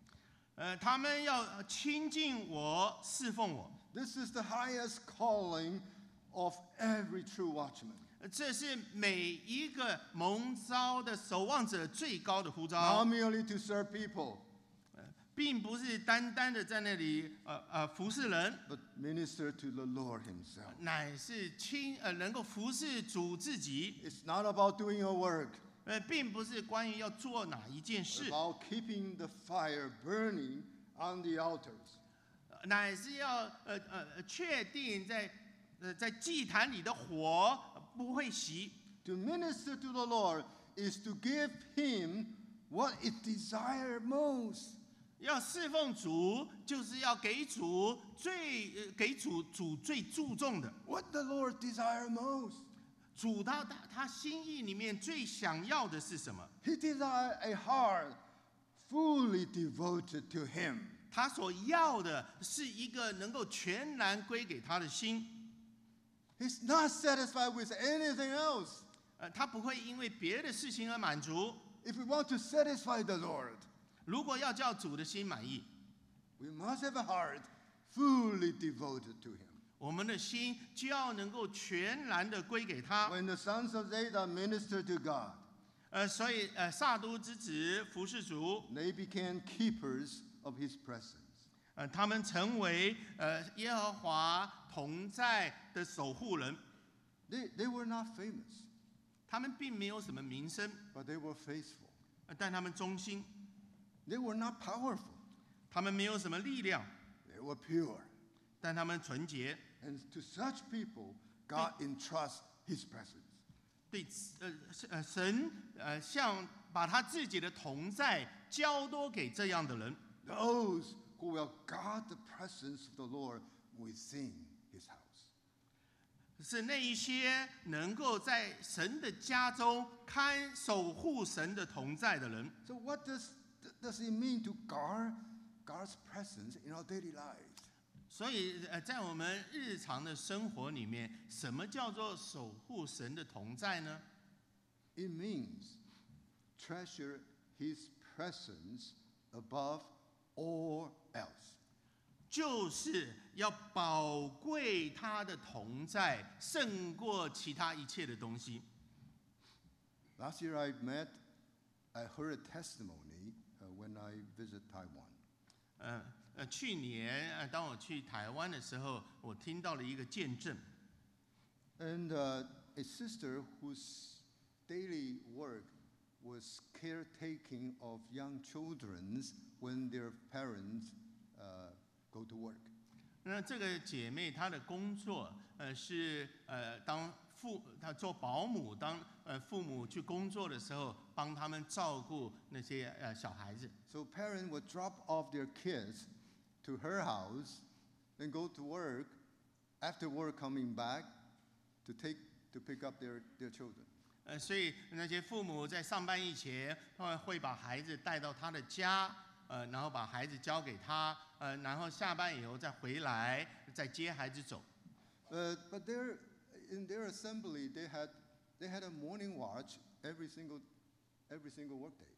me. 他们要亲近我，侍奉我。 This is the highest calling of every true watchman. 这是每一个蒙召的守望者最高的呼 Not 召， merely to serve people, 并不是单单的在那里服侍人， but minister to the Lord Himself. 乃是能够服侍主自己。 It's not about doing your work, 并不是关于要做哪一件 but 事， about keeping the fire burning on the altars. 乃是要确定在祭坛里的火不会熄。 To minister to the Lord is to give Him what it desires most. 要侍奉主，就是要给主最注重的。 What the Lord desires most. 主他心意里面最想要的是什么？ He desires a heart fully devoted to Him. 他所要的是一个能够全然归给他的心。 He's not satisfied with anything else. 他不会因为别的事情而满足。 If we want to satisfy the Lord, 如果要叫主的心满意， we must have a heart fully devoted to Him. 我们的心就要能够全然的归给他。 When the sons of Zadok ministered to God, 所以撒都之子服侍主， they became keepers of His presence. 他们成为耶和华同在的守护人。 They were not famous, 他们并没有什么名声， but they were faithful. 但他们忠心。 They were not powerful, 他们没有什么力量， they were pure. 但他们纯洁。 And to such people, God entrusts His presence. 对，神像把他自己的同在交托给这样的人。 Those who will guard the presence of the Lord within His house. 是那一些能够在神的家中守护神的同在的人。 So what does it mean to guard God's presence in our daily lives? 所以在我们日常的生活里面，什么叫做守护神的同在呢？ It means treasure His presence above all else. 就是要宝贵他的同在，胜过其他一切的东西。 Last year I heard a testimony when I visit Taiwan. 去年当我去台湾的时候，我听到了一个见证。 And a sister whose daily work was caretaking of young children when their parents go to work. 那这个姐妹她的工作是她做保姆，当父母去工作的时候，帮他们照顾那些小孩子。 So parents would drop off their kids to her house, then go to work. After work, coming back to pick up their children. 所以那些父母在上班以前，他们会把孩子带到他的家，然后把孩子交给他，然后下班以后再回来，再接孩子走。 But in their assembly, they had a morning watch every single workday.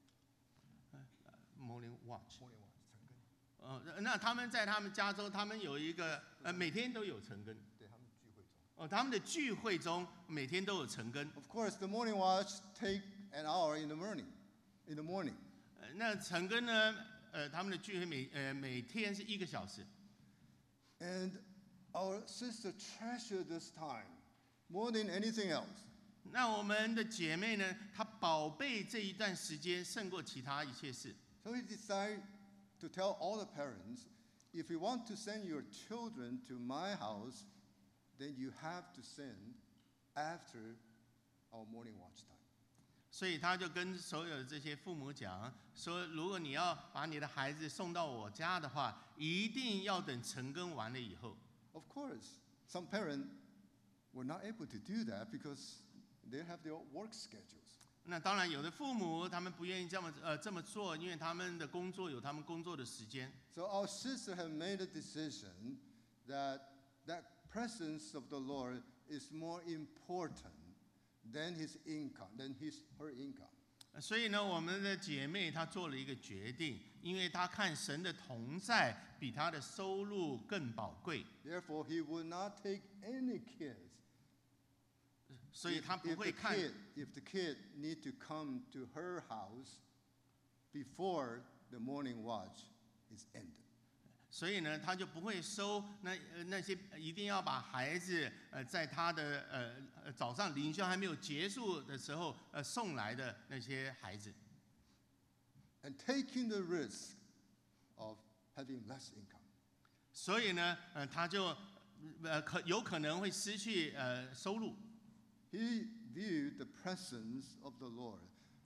Morning watch. 那他们在他们加州，他们有一个每天都有晨更。 对，他们聚会中。 他们的聚会中每天都有晨更。 Of course, the morning watch take an hour in the morning. 那晨更呢？他们的聚会每天是1个小时。 And our sister treasured this time more than anything else. 那我们的姐妹呢？她宝贝这一段时间胜过其他一切事。 So we decided to tell all the parents, if you want to send your children to my house, then you have to send after our morning watch time. 所以他就跟所有的这些父母讲说，如果你要把你的孩子送到我家的话，一定要等晨更完了以后。 Of course, some parents were not able to do that because they have their work schedules. 那当然，有的父母他们不愿意这么做，因为他们的工作有他们工作的时间。 So our sister had made a decision that presence of the Lord is more important than her income. 所以呢，我们的姐妹她做了一个决定，因为她看神的同在比她的收入更宝贵。 Therefore, he would not take any kids. 所以她不会看。 If the kid need to come to her house before the morning watch is ended. 所以呢，他就不会收那些一定要把孩子在他的早上灵修还没有结束的时候送来的那些孩子。 And taking the risk of having less income. 所以呢，他就有可能会失去收入。 He viewed the presence of the Lord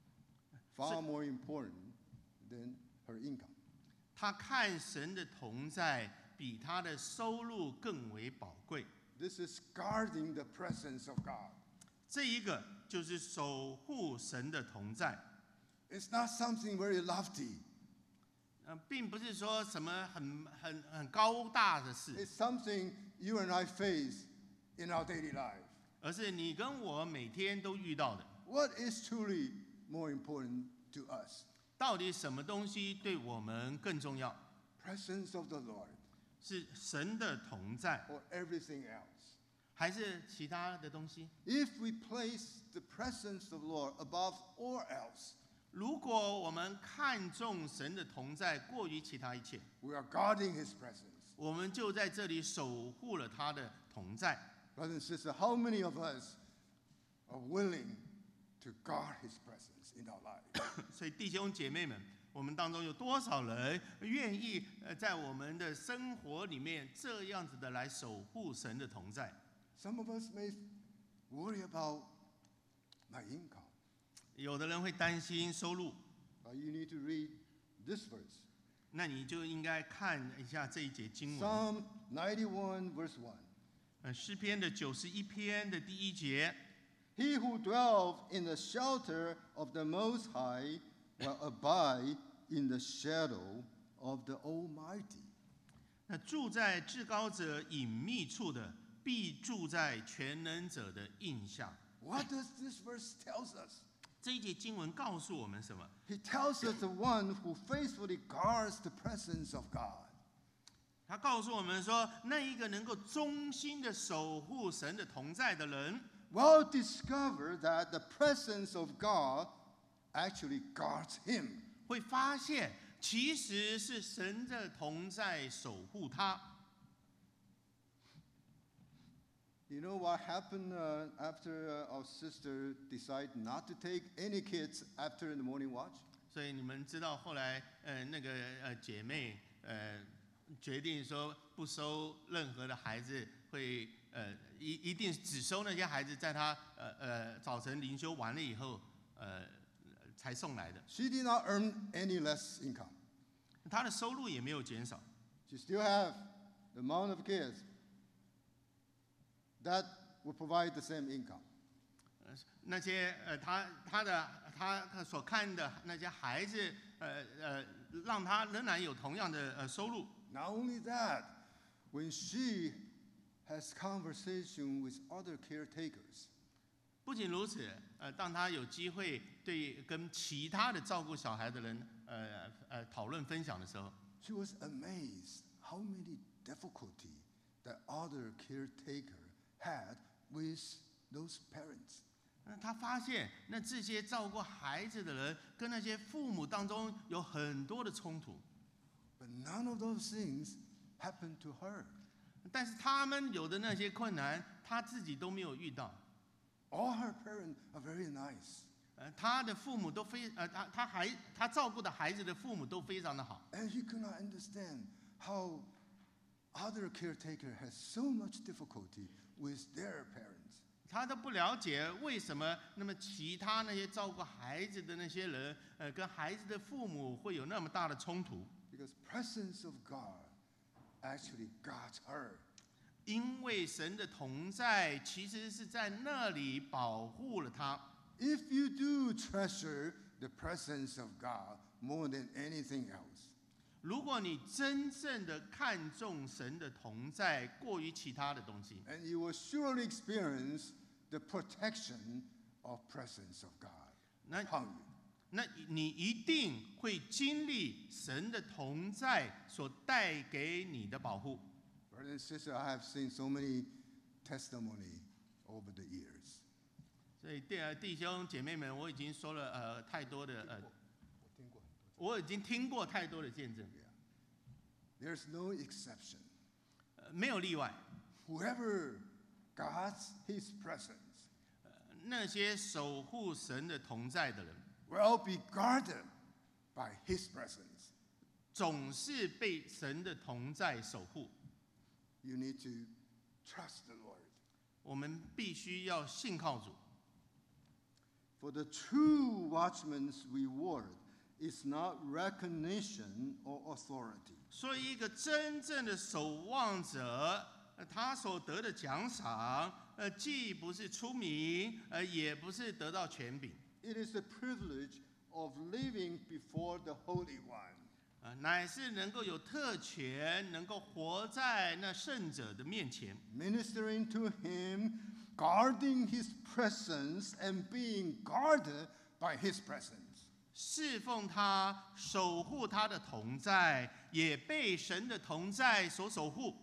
far more important than her income. 他看神的同在比他的收入更为宝贵。 This is guarding the presence of God. 这一个就是守护神的同在。 It's not something very lofty. 并不是说什么很高大的事。 It's something you and I face in our daily life. 而是你跟我每天都遇到的。 What is truly more important to us? 到底什么东西对我们更重要？ Presence of the Lord. 是神的同在， Or everything else. 还是其他的东西？ If we place the presence of the Lord above all else, 如果我们看重神的同在过于其他一切， we are guarding His presence. 我们就在这里守护了他的同在。 Brothers and sisters, how many of us are willing to guard His presence in our life? 所以弟兄姐妹们，我们当中有多少人愿意在我们的生活里面这样子的来守护神的同在？ Some of us may worry about my income. 有的人会担心收入， But you need to read this verse. 那你就应该看一下这一节经文。 Psalm 91 verse 1. 诗篇的91篇的第1节。 He who dwells in the shelter of the Most High will abide in the shadow of the Almighty. 那住在至高者隐秘处的，必住在全能者的荫下。 What does this verse tell us? 这一节经文告诉我们什么？ He tells us the one who faithfully guards the presence of God. 他告诉我们说，那一个能够忠心的守护神的同在的人， will discover that the presence of God actually guards him. 会发现其实是神的同在守护他。 You know what happened after our sister decided not to take any kids after the morning watch? 所以你们知道后来那个姐妹决定说不收任何的孩子，会一定只收那些孩子在她早晨灵修完了以后才送来的。 She did not earn any less income. 她的收入也没有减少， She still have the amount of kids that will provide the same income. 那些她所看的那些孩子让她仍然有同样的收入。 Not only that, when she has conversation with other caretakers, 不仅如此，当她有机会跟其他的照顾小孩的人讨论分享的时候， she was amazed how many difficulty that other caretaker had with those parents. 她发现那这些照顾孩子的人跟那些父母当中有很多的冲突， But none of those things happened to her. 但是他们有的那些困难，她自己都没有遇到。 All her parents are very nice. 她的父母都她照顾的孩子的父母都非常的好。 And she could not understand how other caretaker has so much difficulty with their parents. 她都不了解为什么那么其他那些照顾孩子的那些人，跟孩子的父母会有那么大的冲突。 Because presence of God actually guards her. 因为神的同在其实是在那里保护了她。 If you do treasure the presence of God more than anything else, 如果你真正的看重神的同在过于其他的东西， and you will surely experience the protection of presence of God 那 upon you. 那你一定会经历神的同在所带给你的保护。 Brothers and sisters, I have seen so many testimony over the years. 所以弟兄姐妹们，我已经说了太多的我已经听过太多的见证， There's no exception. 没有例外。 Whoever guards his presence 那些守护神的同在的人， will be guarded by his presence. 总是被神的同在守护。 You need to trust the Lord. 我们必须要信靠主。 For the true watchman's reward is not recognition or authority. 所以，一个真正的守望者，他所得的奖赏，既不是出名，也不是得到权柄， It is the privilege of living before the Holy One. 乃是能够有特权，能够活在那圣者的面前， Ministering to him, guarding his presence, and being guarded by his presence. 侍奉他，守护他的同在，也被神的同在所守护。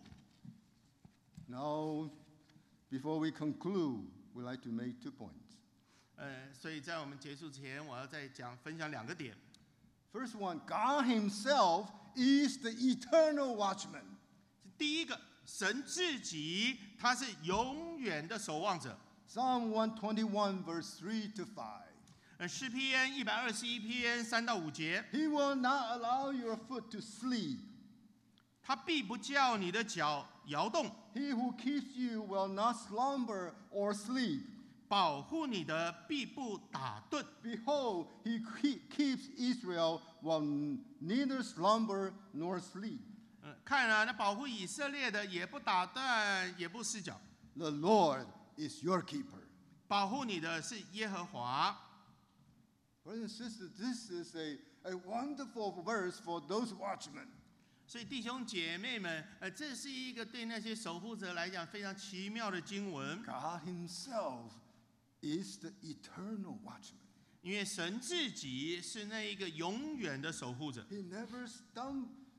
Now, before we conclude, we'd like to make 2 points. 所以在我们结束前，我要再分享2个点。 First one, God himself is the eternal watchman. 第一个，神自己他是永远的守望者。 Psalm 121, verse 3 to 5. 诗篇121篇3到5节， He will not allow your foot to sleep. 他必不叫你的脚摇动， He who keeps you will not slumber or sleep. 保护你的必不打盹。 Behold, he keeps Israel will neither slumber nor sleep. 看啊，那保护以色列的也不打盹，也不失脚。 The Lord is your keeper. 保护你的是耶和华。 Brothers and sisters, this is a wonderful verse for those watchmen. 所以弟兄姐妹们，这是一个对那些守护者来讲非常奇妙的经文。 God himself is the eternal watchman. 因为神自己是那一个永远的守护者， He never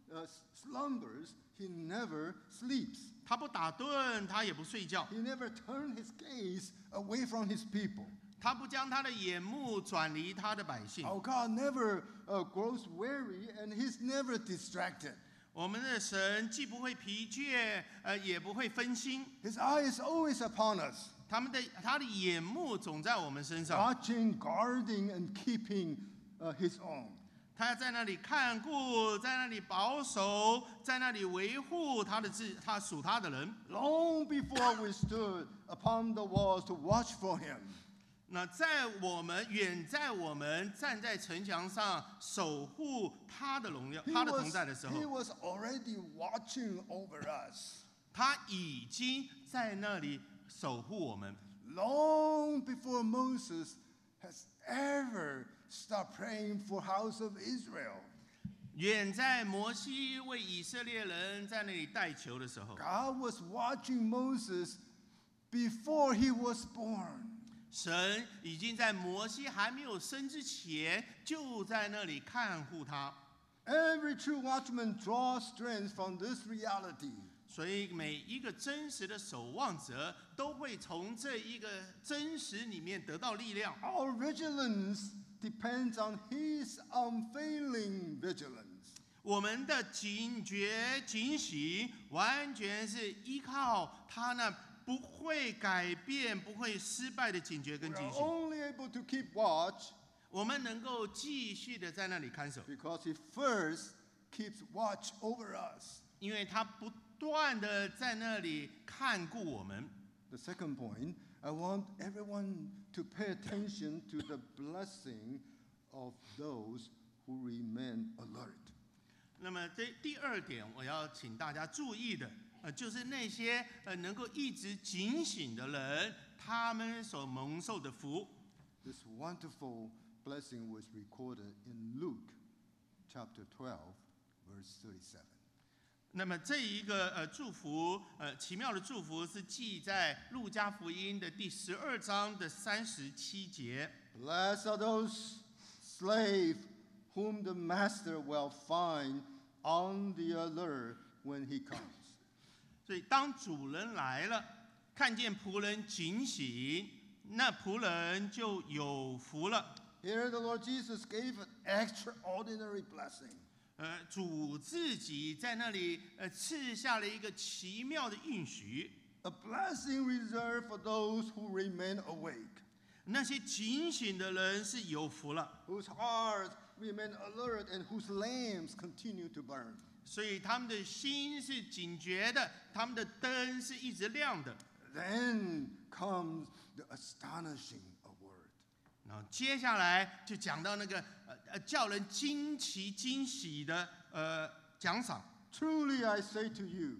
slumbers, he never sleeps. 他不打盹，他也不睡觉， He never turned his gaze away from his people. 他不将他的眼目转离他的百姓。 Our God never grows weary, and he's never distracted. 我们的神既不会疲倦，也不会分心， His eye is always upon us, 他的眼目总在我们身上， watching, guarding, and keeping his own. 他在那里看顾，在那里保守，在那里维护他属他的人。 Long before we stood upon the walls to watch for him, 那远在我们站在城墙上守护他的荣耀、他的同在的时 he 候， was already watching over us. 他已经在那里守护我们。 Long before Moses has ever stopped praying for house of Israel. 远在摩西为以色列人在那里代求的时候， God was watching Moses before he was born. 神已经在摩西还没有生之前，就在那里看护他。 Every true watchman draws strength from this reality. 所以每一个真实的守望者都会从这一个真实里面得到力量。 Our vigilance depends on his unfailing vigilance. 我们的警觉警醒，完全是依靠他那不会改变、不会失败的警觉跟 We 警 are 醒。 only able to keep watch 我们能够继续的在那里看守， because he first keeps watch over us. 因为他不断的在那里看顾我们。 The second point, I want everyone to pay attention to the blessing of those who remain alert. 那么这第二点，我要请大家注意的，就是那些能够一直警醒的人，他们所蒙受的福。 This wonderful blessing was recorded in Luke chapter 12, verse 37. 那么这一个祝福，奇妙的祝福是记在路加福音的第12章的37节。 Blessed are those slaves whom the master will find on the alert when he comes. 所以当主人来了，看见仆人警醒，那仆人就有福了。 Here the Lord Jesus gave an extraordinary blessing. 主自己在那里赐下了一个奇妙的应许， A blessing reserved for those who remain awake, 那些警醒的人是有福了， whose hearts remain alert and whose lamps continue to burn. 所以他们的心是警觉的，他们的灯是一直亮的。 Then comes the astonishing award. 然后接下来就讲到那个叫人惊奇惊喜的奖赏。 Truly I say to you,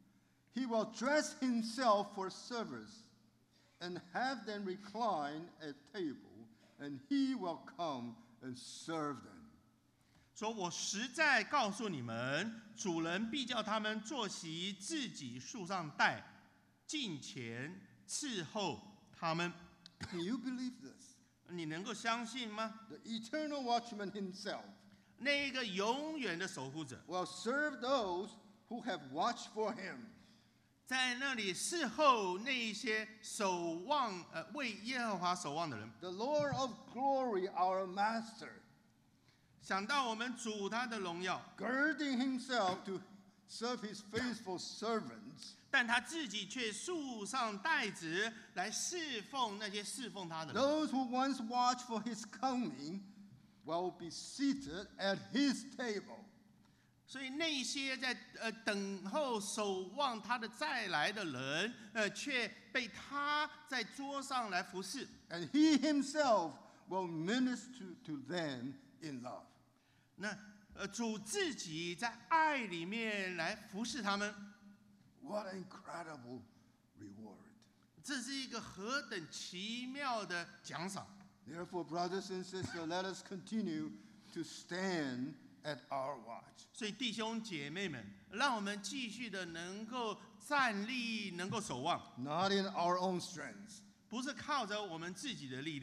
he will dress himself for service and have them recline at table, and he will come and serve them. 说我实在告诉你们，主人必叫他们坐席，自己束上带，近前伺候他们。 Can you believe this? 你能够相信吗？ The eternal watchman himself 那一个永远的守护者， will serve those who have watched for him. 在那里侍候那一些守望为耶和华守望的人。 The Lord of glory, our master, 想到我们主他的荣耀， girding himself to serve his faithful servants, 但他自己却束上带子来侍奉那些侍奉他的人。 those who once watched for his coming will be seated at his table. 所以那些在等候守望他的再来的人，却被他在桌上来服侍。 And he himself will minister to them in love. 那主自己在爱里面来服侍他们， What an incredible reward. 这是一个何等奇妙的奖赏。 Therefore, brothers and sisters, let us continue to stand at our watch. 所以弟兄姐妹们，让我们继续的能够站立，能够守望， Not in our own strength, 不是靠着我们自己的力量，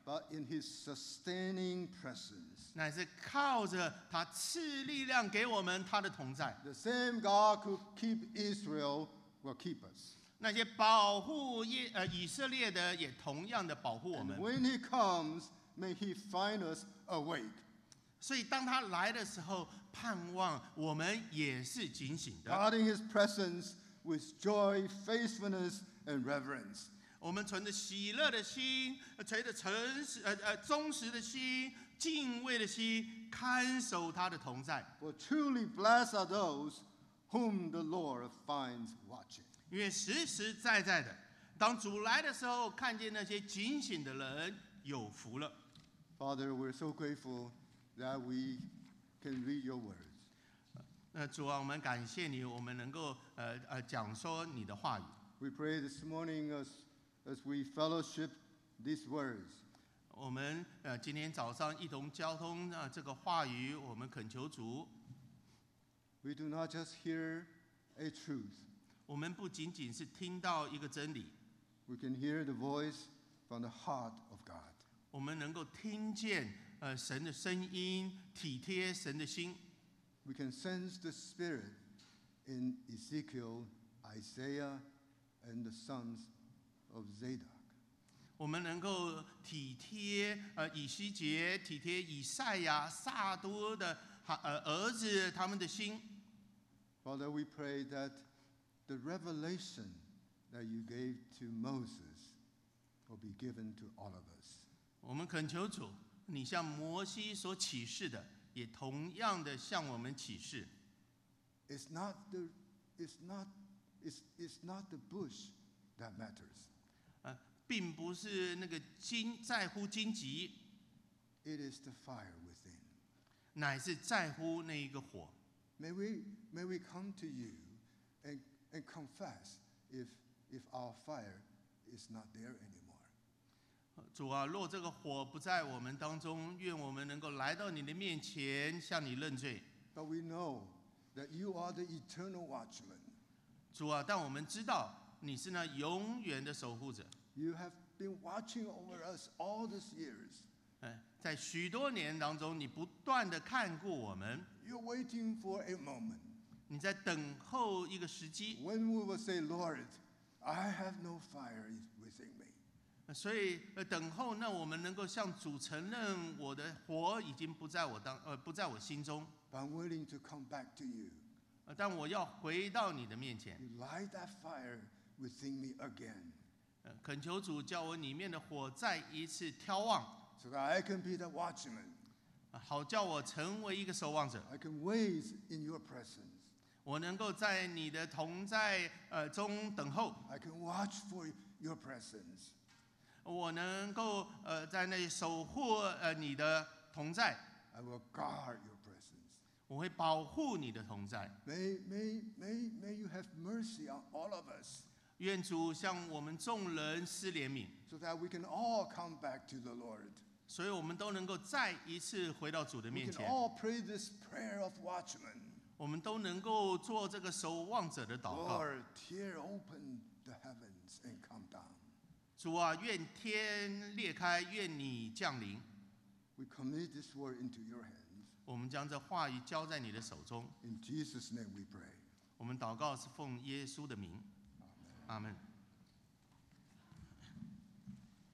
but in his sustaining presence. 乃是靠着他赐力量给我们他的同在。 The same God who keep Israel will keep us. 那些保护以色列的，也同样的保护我 And 们。 when he comes, may he find us awake. 所以当他来的时候，盼望我们也是警醒的。 Guarding his presence with joy, faithfulness, and reverence. 我们存着喜乐的心，存着忠实的心，敬畏的心，看守他的同在。 For truly blessed are those whom the Lord finds watching. 因为实实在在的，当主来的时候，看见那些警醒的人，有福了。 Father, we're so grateful that we can read your words. 主啊，我们感谢你，我们能够讲说你的话语。 We pray this morning as we fellowship these words, 我们今天早上一同交通这个话语，我们恳求主， we do not just hear a truth. 我们不仅仅是听到一个真理， We can hear the voice from the heart of God. 我们能够听见神的声音，体贴神的心。 We can sense the Spirit in Ezekiel, Isaiah, and the sons of Zadok. 我们能够体贴以西结，体贴以赛亚、撒督的儿子他们的心。 Father, we pray that the revelation that you gave to Moses will be given to all of us. 我们恳求主，你向摩西所启示的，也同样的向我们启示。 It's not the bush that matters. 并不是那个在乎荆棘， It is the fire within. 乃是在乎那一个火。 May we come to you and confess if our fire is not there anymore. 主啊，若这个火不在我们当中，愿我们能够来到你的面前，向你认罪。 But we know that you are the eternal watchman. 主啊，但我们知道你是那永远的守护者。 You have been watching over us all these years. 在许多年当中，你不断的看顾我们， You're waiting for a moment 你在等候一个时机。 when we will say, Lord, I have no fire within me. 所以等候，那我们能够向主承认，我的火已经不在我心中， But I'm willing to come back to you. 但我要回到你的面前。 You light that fire within me again, 恳求主叫我里面的火再一次挑旺， so that I can be the watchman. 好叫我成为一个守望者。 I can wait in your presence. 我能够在你的同在中等候， I can watch for your presence. 我能够在那里守护你的同在， I will guard your presence. 我会保护你的同在。 May you have mercy on all of us, 愿主向我们众人施怜悯， so that we can all come back to the Lord. 所以我们都能够再一次回到主的 We 面 can 前， all pray this prayer of watchman. 我们都能够做这个守望者的祷告。 Lord, tear open the heavens and come down. 主啊，愿天裂开，愿你降临。 We commit this word into your hands. 我们将这话语交在你的手中。 In Jesus' name we pray. 我们祷告是奉耶稣的名，阿门。